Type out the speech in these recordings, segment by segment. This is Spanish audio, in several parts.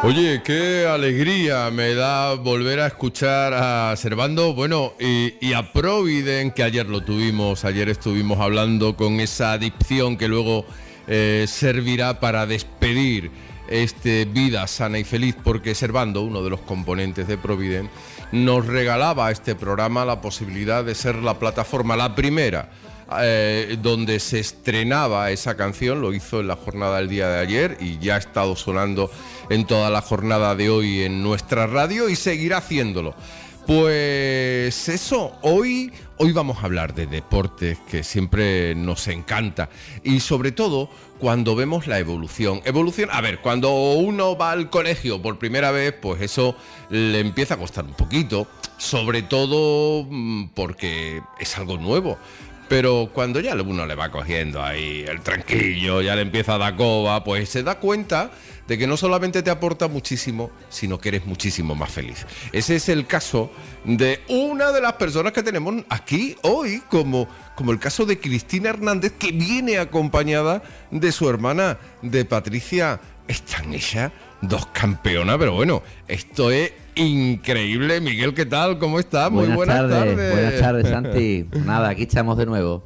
Oye, qué alegría me da volver a escuchar a Servando, bueno, y a Providen, que ayer lo tuvimos, ayer estuvimos hablando con esa dicción que luego servirá para despedir Vida Sana y Feliz, porque Servando, uno de los componentes de Providen, nos regalaba a este programa la posibilidad de ser la plataforma, la primera, donde se estrenaba esa canción. Lo hizo en la jornada del día de ayer y ya ha estado sonando en toda la jornada de hoy en nuestra radio y seguirá haciéndolo. Pues eso, hoy vamos a hablar de deportes, que siempre nos encanta, y sobre todo cuando vemos la evolución. A ver, cuando uno va al colegio por primera vez, pues eso le empieza a costar un poquito, sobre todo porque es algo nuevo. Pero cuando ya uno le va cogiendo ahí el tranquillo, ya le empieza a dar coba, pues se da cuenta de que no solamente te aporta muchísimo, sino que eres muchísimo más feliz. Ese es el caso de una de las personas que tenemos aquí hoy, como el caso de Cristina Hernández, que viene acompañada de su hermana, de Patricia. Están ellas dos campeonas, pero bueno, esto es increíble. Miguel, ¿qué tal? ¿Cómo estás? Muy buenas tardes. Buenas tardes, Santi. Nada, aquí estamos de nuevo.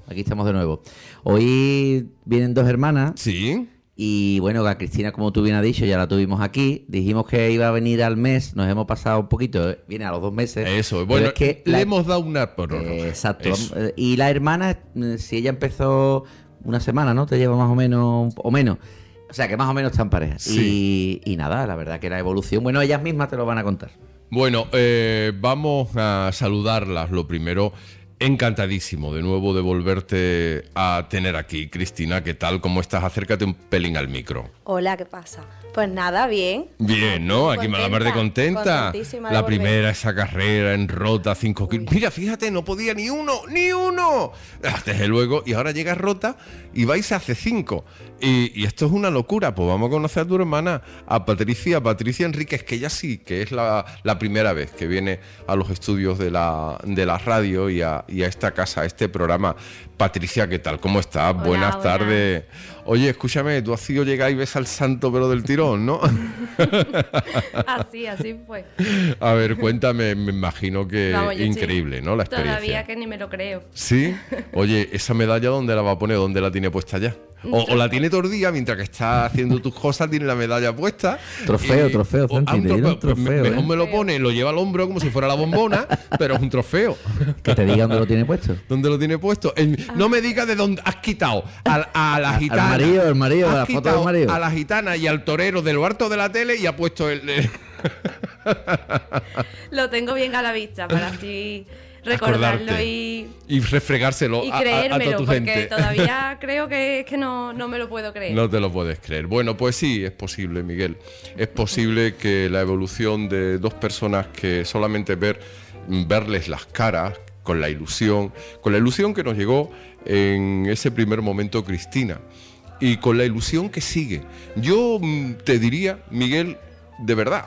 Hoy vienen dos hermanas. Sí. Y bueno, a Cristina, como tú bien has dicho, ya la tuvimos aquí. Dijimos que iba a venir al mes, nos hemos pasado un poquito, viene a los 2 meses. Eso, bueno, es que le hemos dado una prórroga. Exacto. Eso. Y la hermana, si ella empezó una semana, ¿no? Te lleva más o menos, o menos. O sea, que más o menos están parejas. Sí. Y nada, la verdad que la evolución, bueno, ellas mismas te lo van a contar. Bueno, vamos a saludarlas. Lo primero, encantadísimo de nuevo de volverte a tener aquí. Cristina, ¿qué tal? ¿Cómo estás? Acércate un pelín al micro. Hola, ¿qué pasa? Pues nada, bien. Bien, ¿no? Aquí me la mar de contenta. Contentísima La de primera, volver. Esa carrera en Rota, 5 kilómetros. Mira, fíjate, no podía ni uno. Desde luego, y ahora llega Rota y vais hace 5. Y esto es una locura. Pues vamos a conocer a tu hermana, a Patricia Enríquez, que ella sí, que es la primera vez que viene a los estudios de la radio y a esta casa, a este programa. Patricia, ¿qué tal? ¿Cómo estás? Hola, Buenas buenas. tardes. Oye, escúchame, tú has sido llegar y ves al santo pero del tirón, ¿no? Así fue. A ver, cuéntame, me imagino que Vamos, yo increíble, estoy ¿no? La experiencia. Todavía que ni me lo creo. ¿Sí? Oye, ¿esa medalla dónde la va a poner? ¿Dónde la tiene puesta ya? O la tiene todo el día, mientras que está haciendo tus cosas, tiene la medalla puesta. Trofeo, Santi, un te dieron trofeo, mejor me lo pone, lo lleva al hombro como si fuera la bombona, pero es un trofeo. Que te diga dónde lo tiene puesto. ¿Dónde lo tiene puesto? No me digas de dónde has quitado a la gitana. El marido, Has la foto quitado del marido. a la gitana y al torero del harto de la tele y ha puesto el... Lo tengo bien a la vista para así recordarlo Acordarte. y refregárselo a creérmelo, toda tu porque gente. todavía creo que no me lo puedo creer. No te lo puedes creer. Bueno, pues sí, es posible, Miguel. Es posible que la evolución de dos personas que solamente verles las caras, con la ilusión que nos llegó en ese primer momento Cristina, y con la ilusión que sigue. Yo te diría, Miguel, de verdad,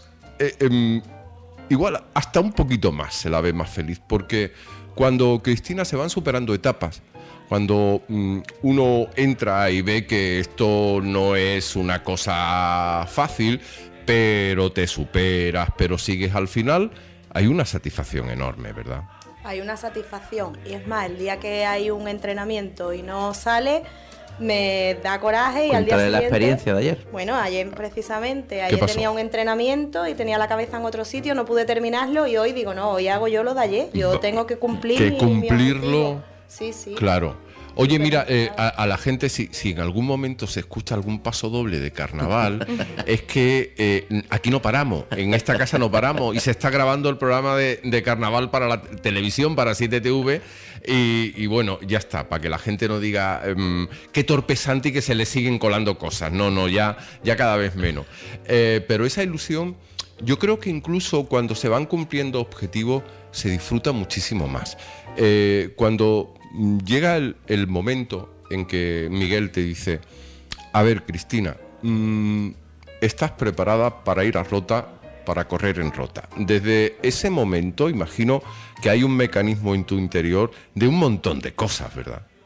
igual hasta un poquito más se la ve más feliz, porque cuando Cristina se van superando etapas, cuando uno entra y ve que esto no es una cosa fácil, pero te superas, pero sigues al final, hay una satisfacción enorme, ¿verdad? Hay una satisfacción, y es más, el día que hay un entrenamiento y no sale, me da coraje. Y al día Cuéntale la siguiente, experiencia de ayer. bueno, ayer precisamente, ¿Qué pasó? tenía un entrenamiento y tenía la cabeza en otro sitio, no pude terminarlo, y hoy digo, no, hoy hago yo lo de ayer, yo tengo que cumplir Que mi cumplirlo. objetivo. Sí. Claro. Oye, mira, a la gente, si en algún momento se escucha algún paso doble de carnaval, es que aquí no paramos, en esta casa no paramos, y se está grabando el programa de carnaval para la televisión, para 7TV, y bueno, ya está, para que la gente no diga qué torpe Santi, que se le siguen colando cosas. No, ya cada vez menos. Pero esa ilusión, yo creo que incluso cuando se van cumpliendo objetivos, se disfruta muchísimo más. Cuando llega el momento en que Miguel te dice: a ver, Cristina, ¿estás preparada para ir a Rota, para correr en Rota? Desde ese momento imagino que hay un mecanismo en tu interior de un montón de cosas, ¿verdad?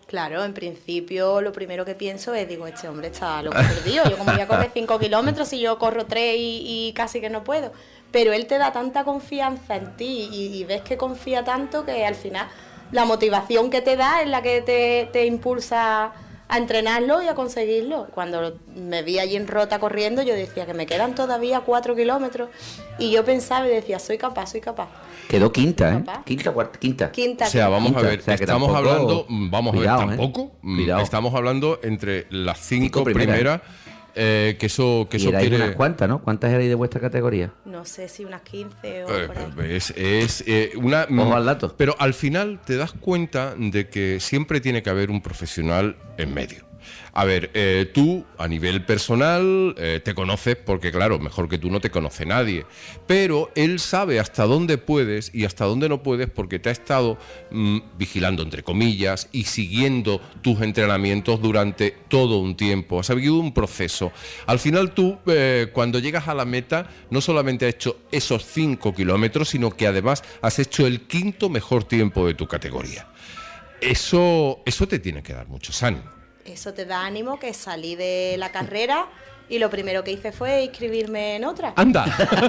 Claro, en principio lo primero que pienso es, digo, este hombre está loco perdido. Yo como voy a correr 5 kilómetros y yo corro 3 y casi que no puedo. Pero él te da tanta confianza en ti y ves que confía tanto que al final la motivación que te da es la que te impulsa a entrenarlo y a conseguirlo. Cuando me vi allí en Rota corriendo, yo decía que me quedan todavía 4 kilómetros y yo pensaba y decía, soy capaz. Quedó quinta, ¿eh? Papá. Quinta. O sea, vamos a ver, O sea, que estamos tampoco- hablando, vamos Cuidado, a ver, tampoco, Cuidado. estamos hablando entre las 5 Cinco primeras. primeras, que eso Y erais quiere... unas cuantas, ¿no? ¿Cuántas erais de vuestra categoría? No sé si unas 15 o por ahí. Es una... Ojo al dato. Pero al final te das cuenta de que siempre tiene que haber un profesional en medio. A ver, tú a nivel personal te conoces porque, claro, mejor que tú no te conoce nadie. Pero él sabe hasta dónde puedes y hasta dónde no puedes porque te ha estado vigilando, entre comillas, y siguiendo tus entrenamientos durante todo un tiempo. Has habido un proceso. Al final tú, cuando llegas a la meta, no solamente has hecho esos 5 kilómetros, sino que además has hecho el 5º mejor tiempo de tu categoría. Eso te tiene que dar muchos ánimos. Eso te da ánimo, que salí de la carrera y lo primero que hice fue inscribirme en otra. ¡Anda!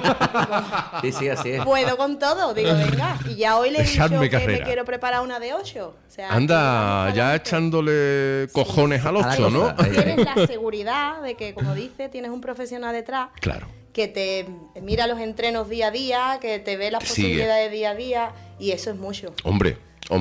Sí, así es. Puedo con todo, digo, venga. Y ya hoy le he dicho Dejadme que carrera. me quiero preparar una de 8. O sea, Anda, que vamos ya adelante. echándole cojones al a la 8, ¿no? cosa. Tienes la seguridad de que, como dice, tienes un profesional detrás Claro. que te mira los entrenos día a día, que te ve las Te sigue. posibilidades día a día, y eso es mucho. Hombre.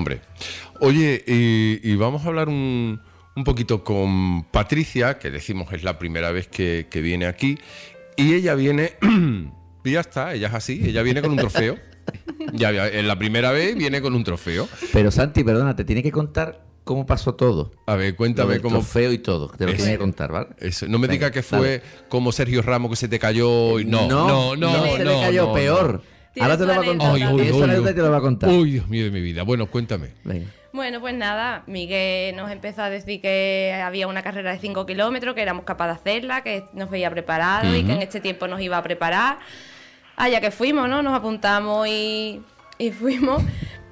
Oye, y vamos a hablar un poquito con Patricia, que decimos es la primera vez que viene aquí, y ella viene, y ya está, ella es así, ella viene con un trofeo. Ya, en la primera vez viene con un trofeo. Pero Santi, perdona, te tiene que contar cómo pasó todo. A ver, Lo cuéntame del cómo... trofeo y todo. Te lo Eso. tiene que contar, ¿vale? Eso, no me Venga, diga que fue dale. como Sergio Ramos que se te cayó. No, se le cayó no, peor. Ahora te lo va a contar. Ay, uy, Tiene su uy, anécdota uy. y te lo va a contar. Uy, Dios mío de mi vida. Bueno, cuéntame. Venga. Bueno, pues nada, Miguel nos empezó a decir que había una carrera de 5 kilómetros, que éramos capaces de hacerla, que nos veía preparados y que en este tiempo nos iba a preparar. Allá que fuimos, ¿no? Nos apuntamos y fuimos.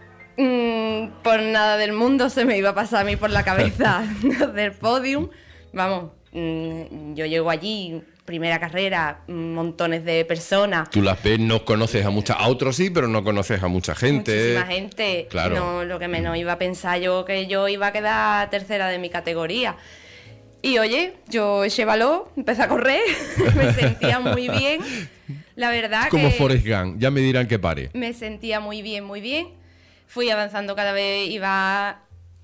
Por nada del mundo se me iba a pasar a mí por la cabeza del podium. Vamos, yo llego allí, primera carrera, montones de personas. Tú las ves, no conoces a otros sí, pero no conoces a mucha gente. Muchísima gente. Claro. No, lo que menos iba a pensar yo que yo iba a quedar tercera de mi categoría. Y oye, yo eché valor, empecé a correr, me sentía muy bien. La verdad Como que Forrest Gump, ya me dirán que pare. me sentía muy bien, muy bien. Fui avanzando cada vez, iba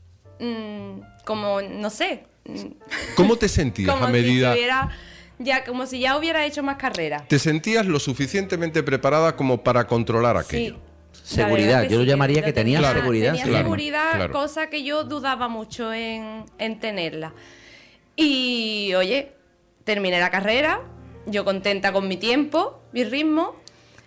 como, no sé, ¿Cómo te sentías como a medida? si tuviera, como si ya hubiera hecho más carreras. ¿Te sentías lo suficientemente preparada como para controlar aquello? Sí. La Seguridad, verdad yo lo llamaría lo que tenía tenía- seguridad, Tenía sí. seguridad, Claro. cosa que yo dudaba mucho en tenerla. Y oye, terminé la carrera, yo contenta con mi tiempo, mi ritmo.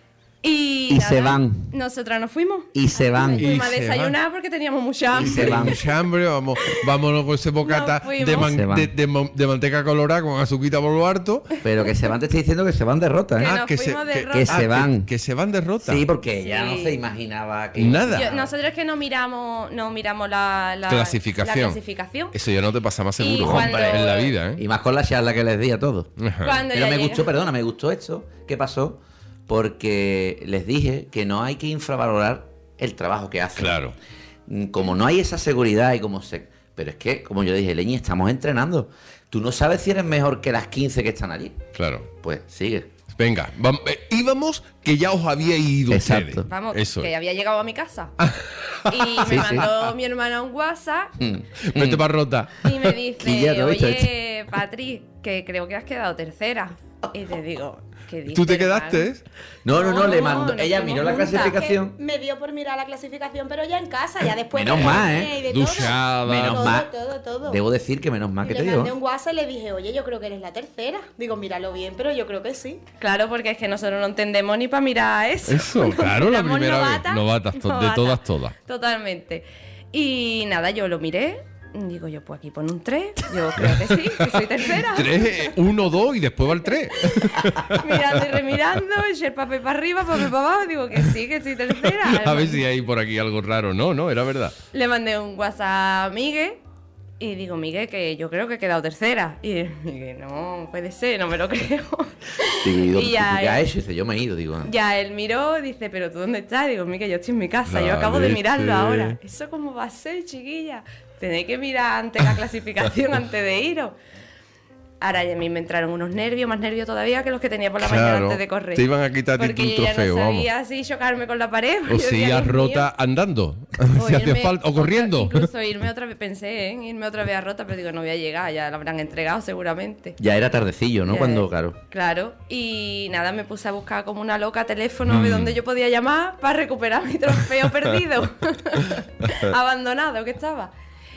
Y Y nada, se van. Nosotras nos fuimos. Y se van. Y Fuimos a se desayunar porque teníamos mucha Y hambre. se van. Mucha hambre, vámonos con ese bocata Nos fuimos. de, Se van. de manteca colorada con azuquita por lo harto. Pero que se van, te estoy diciendo que se van de rota, ¿eh? Que nos fuimos de rota. Que se van. Que se van de rota. Sí, porque ya Sí. no se imaginaba que... Nada. Nosotros que no miramos la Clasificación. la clasificación. Eso ya no te pasa más seguro Y cuando- en la vida, ¿eh? Y más con la charla que les di a todos. Ajá. Cuando Pero ya me llega- gustó, perdona, me gustó esto. ¿Qué pasó? Porque les dije que no hay que infravalorar el trabajo que hacen. Claro. Como no hay esa seguridad y como se... Pero es que, como yo dije, Leñi, estamos entrenando. Tú no sabes si eres mejor que las 15 que están allí. Claro. Pues sigue. Venga, íbamos que ya os había ido Exacto. ustedes. Vamos, Eso. que había llegado a mi casa. Y me Sí, sí. mandó mi hermana un WhatsApp Vete para rota. y me dice, Quillado, ¿viste? oye, Patri, que creo que has quedado tercera. Y te digo, ¿qué dices? ¿Tú te hermano? quedaste? No, le No, mandó... no Ella fuimos miró la juntas. clasificación. Que me dio por mirar la clasificación, pero ya en casa, ya después Menos de mal, comer ¿eh? y de todo. Duchada. Menos Todo, mal. todo. Debo decir que menos mal Y que le te digo. mandé un WhatsApp y le dije, oye, yo creo que eres la tercera. Digo, míralo bien, pero yo creo que sí. Claro, porque es que nosotros no entendemos ni para mirar eso. Eso, Nos claro, la miramos primera vez. Novatas, de todas. Totalmente. Y nada, yo lo miré. Digo yo, pues aquí pone un 3. Yo creo que sí, que soy tercera. 3, 1, 2 y después va el 3. Mirando y remirando, eché el papel para arriba, papel para abajo. Digo que sí, que soy tercera. A ver si hay por aquí algo raro. No, era verdad. Le mandé un WhatsApp a Miguel Y digo, Miguel, que yo creo que he quedado tercera. Y Miguel, no puede ser, no me lo creo. Digo, Y ya ¿qué ha hecho? Dice, yo me he ido, digo. Ya él miró, dice, ¿pero tú dónde estás? Digo, Miguel, yo estoy en mi casa, yo La acabo de leche. mirarlo ahora. ¿Eso cómo va a ser, chiquilla? Tenéis que mirar antes la clasificación antes de iros. Ahora ya a mí me entraron unos nervios, más nervios todavía que los que tenía por la mañana Claro, antes de correr. te iban a quitar a ti Porque tu yo ya trofeo, no vamos. sabía si chocarme con la pared. O yo si decía, has "Dios rota mío". andando, si hace irme falta, o corriendo. Incluso irme otra vez, pensé en irme otra vez a rota, pero digo, no voy a llegar, ya la habrán entregado seguramente. Ya era tardecillo, ¿no? Ya, Cuando, claro. Claro, y nada, me puse a buscar como una loca teléfono de donde yo podía llamar para recuperar mi trofeo perdido, abandonado que estaba.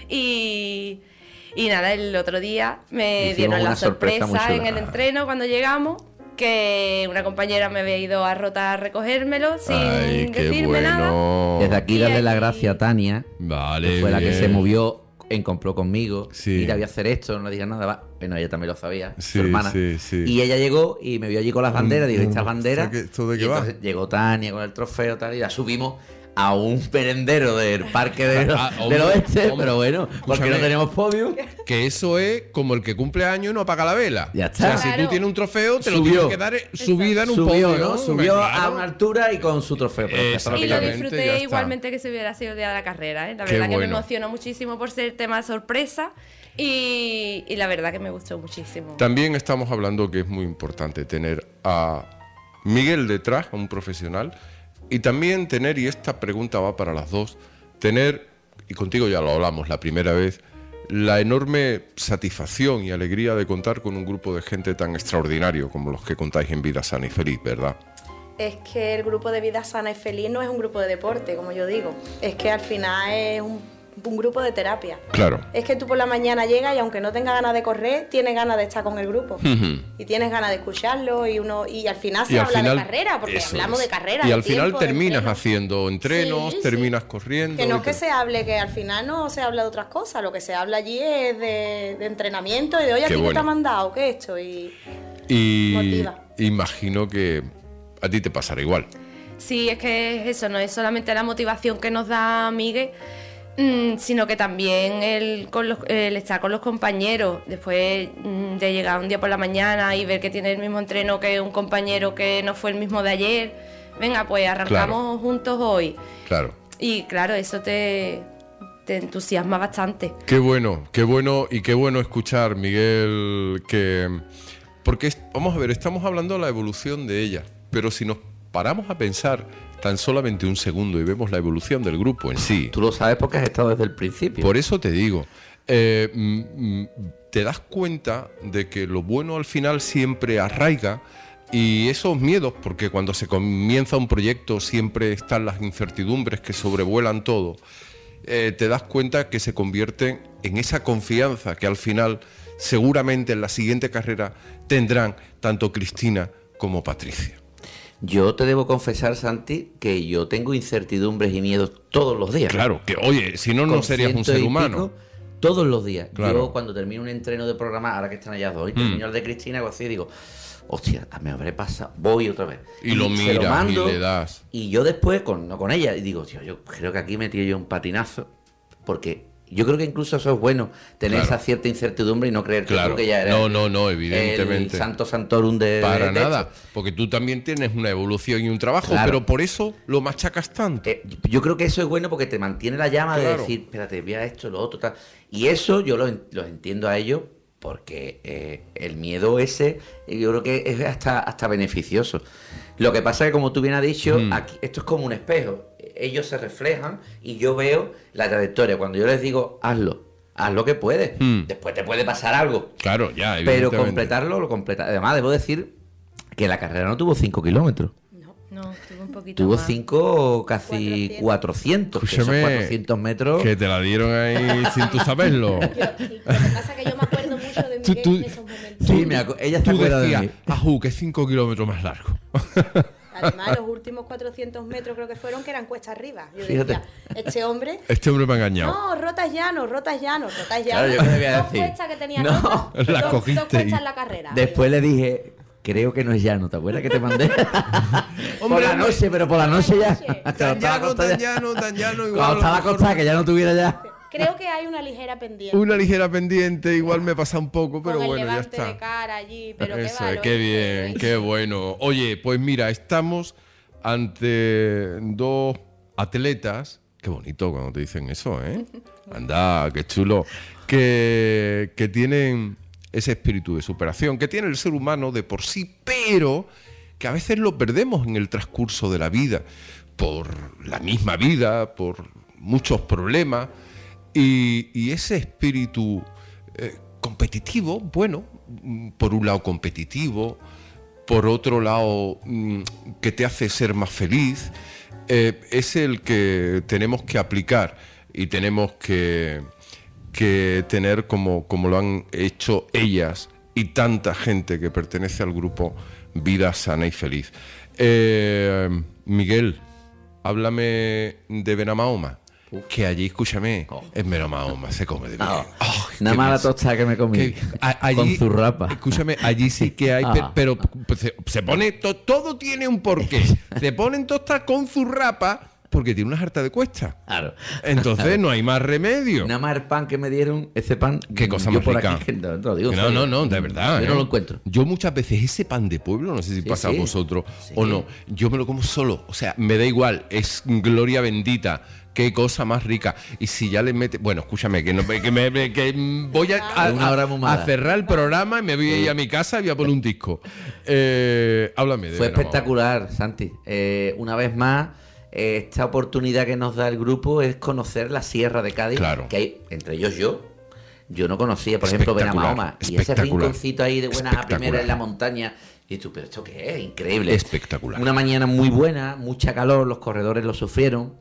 Y nada, el otro día me Hicimos dieron una la sorpresa muy sorpresa chula. en el entreno cuando llegamos, que una compañera me había ido a Rota a recogérmelo sin Ay, qué decirme nada. bueno. Desde aquí Y darle la ahí- gracia a Tania, Vale, que fue la que bien. se movió, compró conmigo. Sí. Mira, voy a hacer esto, no le digas nada. Va. Bueno, ella también lo sabía, Sí, su hermana. sí, sí. Y ella llegó y me vio allí con las banderas. Digo, ¿estas banderas? ¿Esto qué- esto de qué Y va? entonces llegó Tania con el trofeo tal, y la subimos a un merendero del parque del hombre, oeste. hombre. Pero bueno, porque Escúchame. no tenemos podio. Que eso es como el que cumple años y no apaga la vela. Ya O sea, está. si tú Claro. tienes un trofeo, te lo Subió. tienes que dar subida en un Subió, podio, ¿no? Subió Claro. a una altura y con su trofeo. Pero Eso. eso es Y lo lo que- Rápidamente, ya disfruté está. igualmente que se hubiera sido el día de la carrera, ¿eh? La Qué verdad que me bueno. emocionó muchísimo por ser tema de sorpresa y la verdad que me gustó muchísimo. También estamos hablando que es muy importante tener a Miguel detrás, a un profesional, y también tener, y esta pregunta va para las dos, tener, y contigo ya lo hablamos la primera vez, la enorme satisfacción y alegría de contar con un grupo de gente tan extraordinario como los que contáis en Vida Sana y Feliz, ¿verdad? Es que el grupo de Vida Sana y Feliz no es un grupo de deporte, como yo digo. Es que al final es un grupo de terapia. Claro. Es que tú por la mañana llegas y aunque no tengas ganas de correr, tienes ganas de estar con el grupo. Y tienes ganas de escucharlo y al final se Y al habla final, de carrera, porque eso hablamos es. de carrera. Y de al final tiempo, de terminas entreno. haciendo entrenos, Sí, sí. terminas corriendo. Que no y es que tal. se hable, que al final no se habla de otras cosas. Lo que se habla allí es de entrenamiento y de, oye, ¿a Qué ti qué te bueno. ha mandado? ¿Qué he hecho? Y Y motiva. imagino que a ti te pasará igual. Sí, es que eso no es solamente la motivación que nos da Miguel, sino que también el estar con los compañeros, después de llegar un día por la mañana y ver que tiene el mismo entreno que un compañero que no fue el mismo de ayer. Venga, pues arrancamos juntos hoy. Claro. Y claro, eso te entusiasma bastante. Qué bueno y qué bueno escuchar, Miguel, que... Porque, vamos a ver, estamos hablando de la evolución de ella, pero si nos paramos a pensar tan solamente un segundo y vemos la evolución del grupo en sí, Tú lo sabes porque has estado desde el principio. por eso te digo, te das cuenta de que lo bueno al final siempre arraiga y esos miedos, porque cuando se comienza un proyecto siempre están las incertidumbres que sobrevuelan todo, te das cuenta que se convierten en esa confianza que al final seguramente en la siguiente carrera tendrán tanto Cristina como Patricia. Yo te debo confesar, Santi, que yo tengo incertidumbres y miedos todos los días. Claro, que oye, si no, no Con serías un 100 ser y humano. pico, todos los días. Claro. Yo cuando termino un entreno de programa, ahora que están allá dos, y termino el de Cristina, algo así, digo, hostia, me habré pasado, voy otra vez. Y lo se miras y le das. Y yo después, no con ella, y digo, tío, yo creo que aquí metí yo un patinazo, porque yo creo que incluso eso es bueno, tener Claro. esa cierta incertidumbre y no creer que Claro. tú que ya eres No, evidentemente. el santo santorum de Para de nada, esto. porque tú también tienes una evolución y un trabajo, Claro. pero por eso lo machacas tanto. Yo creo que eso es bueno porque te mantiene la llama de Claro. decir, espérate, vea esto, lo otro, tal. Y eso yo los entiendo a ellos porque el miedo ese yo creo que es hasta beneficioso. Lo que pasa es que, como tú bien has dicho, aquí, esto es como un espejo. Ellos se reflejan y yo veo la trayectoria. Cuando yo les digo, hazlo que puedes. Después te puede pasar algo. Claro, ya, Pero evidentemente. completarlo, lo completa. Además, debo decir que la carrera no tuvo 5 kilómetros. No, tuve un poquito Tuvo más. 5, casi 400. Que esos Escúchame, 400 metros. Que te la dieron ahí sin tú saberlo. Lo que pasa es que yo me acuerdo mucho de Miguel Tú- en esos momentos. Sí, ella se Tú acuerda de decías, mí. que 5 kilómetros más largo. Además, los últimos 400 metros creo que fueron que eran cuesta arriba. Yo Fíjate. decía, este hombre... Este hombre me ha engañado. No, rotas llano. Claro, yo qué le voy a Dos decir. cuestas que tenía No, rotas, la dos cogiste cuestas y- en la carrera. Después le dije, creo que no es llano, ¿te acuerdas que te mandé? Por la noche, pero por la noche ya. Noche. Hasta Tan llano, acostada tan ya. llano, tan llano. Igual, Cuando a lo estaba mejor- acostada, que ya no tuviera ya. Creo que hay una ligera pendiente. Una ligera pendiente, igual me pasa un poco, pero con el bueno, ya levante está. de cara allí, pero qué Eso, valor, qué bien, qué bueno. Oye, pues mira, estamos ante dos atletas. Qué bonito cuando te dicen eso, ¿eh? Anda, qué chulo. Que tienen ese espíritu de superación, que tiene el ser humano de por sí, pero que a veces lo perdemos en el transcurso de la vida, por la misma vida, por muchos problemas. Y ese espíritu competitivo, bueno, por un lado competitivo, por otro lado que te hace ser más feliz, es el que tenemos que aplicar y tenemos que tener como lo han hecho ellas y tanta gente que pertenece al grupo Vida Sana y Feliz. Miguel, háblame de Benamahoma. Que allí, escúchame, en Benamahoma se come de bien. Nada más la tostada que me comí con zurrapa. Escúchame, allí sí que hay, pero se pone, todo tiene un porqué. Se ponen tostas con zurrapa porque tiene una harta de cuesta. Claro. Entonces claro. no hay más remedio. Nada más el pan que me dieron, ese pan. Qué cosa yo más por rica. Aquí, no, te lo digo, No, de verdad. Yo no lo encuentro. Yo muchas veces ese pan de pueblo, no sé si pasa a vosotros o no, yo me lo como solo. O sea, me da igual, es gloria bendita. Qué cosa más rica. Y si ya le mete... Bueno, escúchame, que voy a cerrar el programa y me voy a ir a mi casa y voy a poner un disco. Háblame de Fue espectacular, Santi. Una vez más, esta oportunidad que nos da el grupo es conocer la Sierra de Cádiz. Claro. Que hay, entre ellos yo no conocía, por ejemplo, Benamahoma. Y ese rinconcito ahí de buenas a primeras en la montaña. Y tú, ¿pero esto qué es? Increíble. Espectacular. Una mañana muy buena, mucha calor, los corredores lo sufrieron,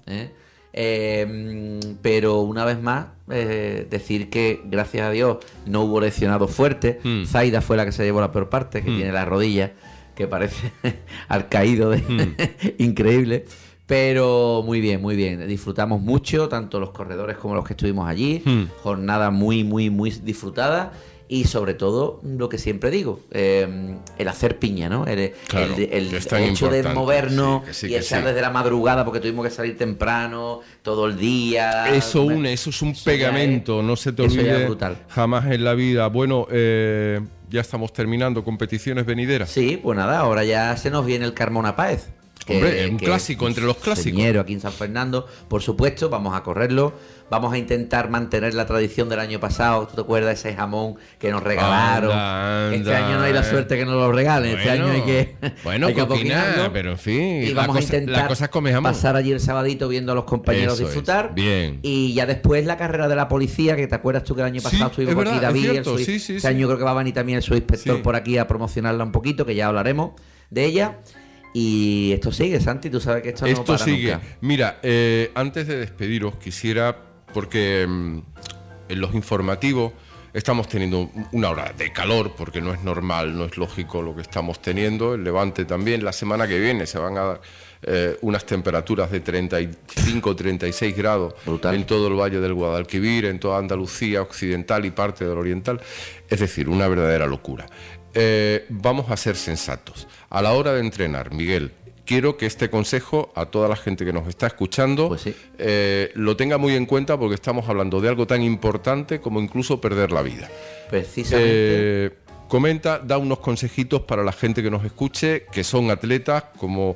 pero una vez más decir que gracias a Dios no hubo lesionados fuertes. Zaida fue la que se llevó la peor parte, que tiene la rodilla que parece al caído increíble, pero muy bien, disfrutamos mucho, tanto los corredores como los que estuvimos allí. Jornada muy disfrutada. Y sobre todo, lo que siempre digo, el hacer piña, ¿no? El hecho de movernos y estar desde la madrugada, porque tuvimos que salir temprano, todo el día. Eso es un pegamento, no se te olvide jamás en la vida. Bueno, ya estamos terminando, competiciones venideras. Sí, pues nada, ahora ya se nos viene el Carmona Páez. Hombre, un clásico entre los clásicos. Señero aquí en San Fernando, por supuesto, vamos a correrlo. Vamos a intentar mantener la tradición del año pasado. ¿Tú te acuerdas ese jamón que nos regalaron? Este año no hay la suerte que nos lo regalen. Este año hay que coquinar, pero en fin. Y vamos a intentar pasar allí el sabadito viendo a los compañeros disfrutar. Bien. Y ya después la carrera de la policía, que te acuerdas tú que el año pasado estuvimos por aquí, David. Este año creo que va a venir también el subinspector por aquí a promocionarla un poquito, que ya hablaremos de ella. Y esto sigue, Santi, tú sabes que esto no para sigue. Nunca. Mira, antes de despediros quisiera, porque en los informativos estamos teniendo una hora de calor, porque no es normal, no es lógico lo que estamos teniendo, el Levante también. La semana que viene se van a dar unas temperaturas de 35, 36 grados. Brutal. En todo el Valle del Guadalquivir, en toda Andalucía occidental y parte del oriental. Es decir, una verdadera locura. Vamos a ser sensatos. A la hora de entrenar, Miguel, quiero que este consejo a toda la gente que nos está escuchando lo tenga muy en cuenta, porque estamos hablando de algo tan importante como incluso perder la vida. Precisamente. Da unos consejitos para la gente que nos escuche, que son atletas como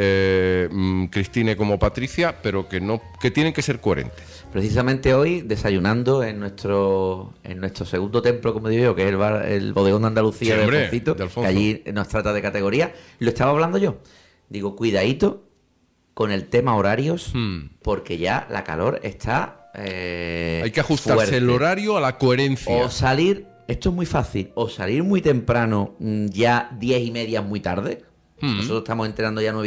Cristine, como Patricia, pero que tienen que ser coherentes. Precisamente hoy, desayunando en nuestro segundo templo, como digo yo, que es el bodegón de Andalucía de Alfoncito, que allí nos trata de categoría, lo estaba hablando yo. Digo, cuidadito con el tema horarios, porque ya la calor está hay que ajustarse fuerte. El horario a la coherencia. O salir, esto es muy fácil, o salir muy temprano, ya 10:30 muy tarde. Nosotros estamos entrenando ya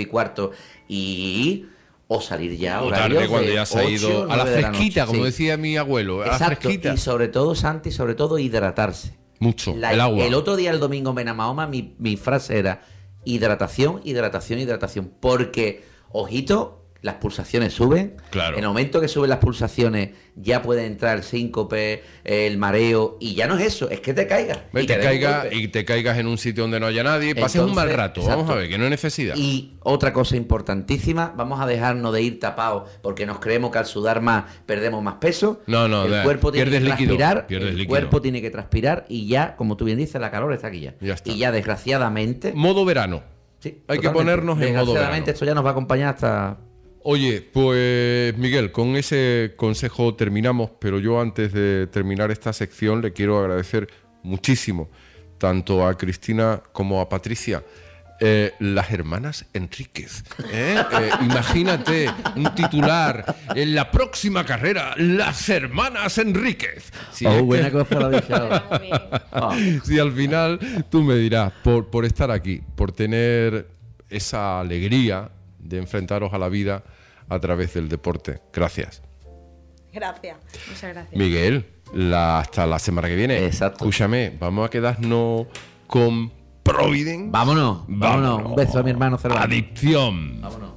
9:15 o salir ya tarde cuando ya se ha ido a la fresquita, como decía mi abuelo. Exacto, a la fresquita. Y sobre todo, Santi, hidratarse. Mucho, el agua. El otro día, el domingo en Benamahoma, mi frase era hidratación, porque, ojito, las pulsaciones suben. Claro. En el momento que suben las pulsaciones, ya puede entrar el síncope, el mareo, y ya no es eso, es que te caigas. Y te caigas en un sitio donde no haya nadie, pases un mal rato. Exacto. Vamos a ver, que no hay necesidad. Y otra cosa importantísima, vamos a dejarnos de ir tapados porque nos creemos que al sudar más perdemos más peso. No, el cuerpo tiene que transpirar, pierdes líquido. cuerpo tiene que transpirar y ya, como tú bien dices, la calor está aquí ya. Ya está. Y ya desgraciadamente, Modo verano. sí, Hay que totalmente. ponernos en modo verano. Desgraciadamente esto ya nos va a acompañar hasta... Oye, pues Miguel, con ese consejo terminamos, pero yo antes de terminar esta sección le quiero agradecer muchísimo tanto a Cristina como a Patricia, las hermanas Enríquez. Imagínate un titular en la próxima carrera, las hermanas Enríquez. Si es buena que- cosa lo ha dicho. Muy bien. Si al final tú me dirás, por estar aquí, por tener esa alegría de enfrentaros a la vida a través del deporte. Gracias. Gracias. Muchas gracias. Miguel, hasta la semana que viene. Exacto. Escúchame, vamos a quedarnos con Providence. Vámonos. Un beso a mi hermano Cervantes. Adicción. Vámonos.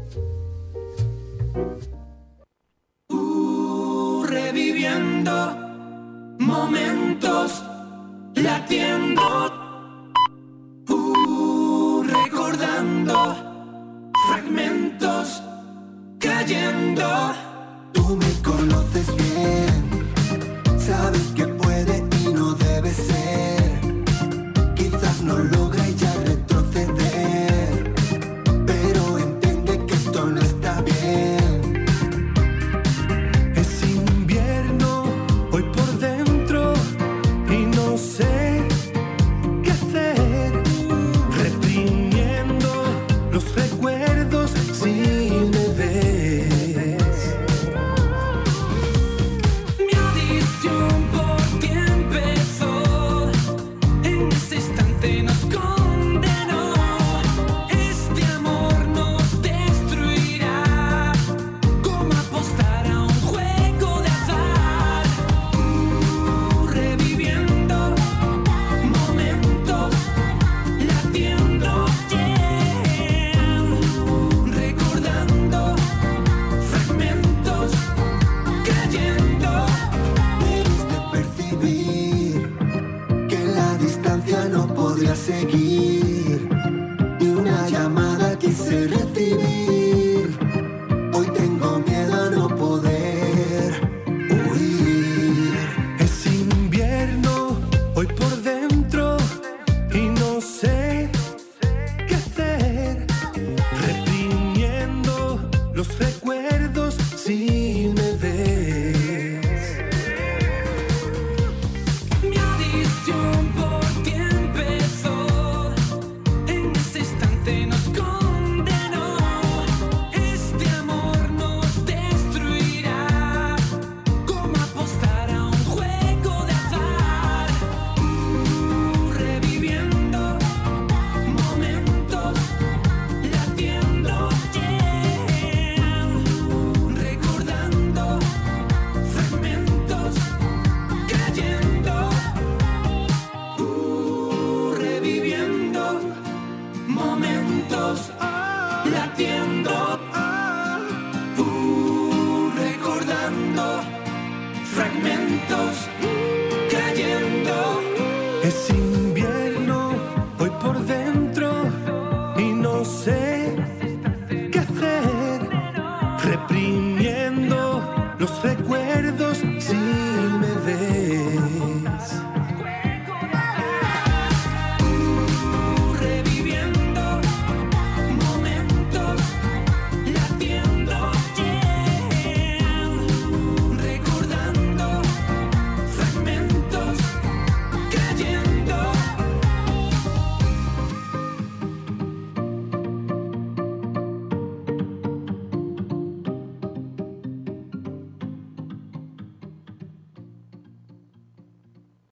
Reviviendo momentos, latiendo, recordando fragmentos, cayendo. Tú me conoces bien, sabes que puede y no debe ser. Quizás no logre ya retroceder, pero entiende que esto no está bien. Es invierno hoy por dentro y no sé qué hacer, reprimiendo los recuerdos si me ves. Mi adicción por ti empezó, en ese instante nos condenó. Este amor nos destruirá, como apostar a un juego de azar. Reviviendo momentos, latiendo, recordando fragmentos, cayendo. Debes de percibir que la distancia no podría seguir. Ni una llamada quise recibir. Hoy tengo miedo a no poder huir. Es invierno hoy por dentro y no sé qué hacer, reprimiendo los recuerdos si me ves. Mi adicción por ti empezó, en ese instante nos condenó. Este amor nos destruirá, como apostar a un juego de azar. Reviviendo momentos, latiendo, recordando fragmentos, cayendo. Reviviendo momentos, latiendo, recordando fragmentos, cayendo. Es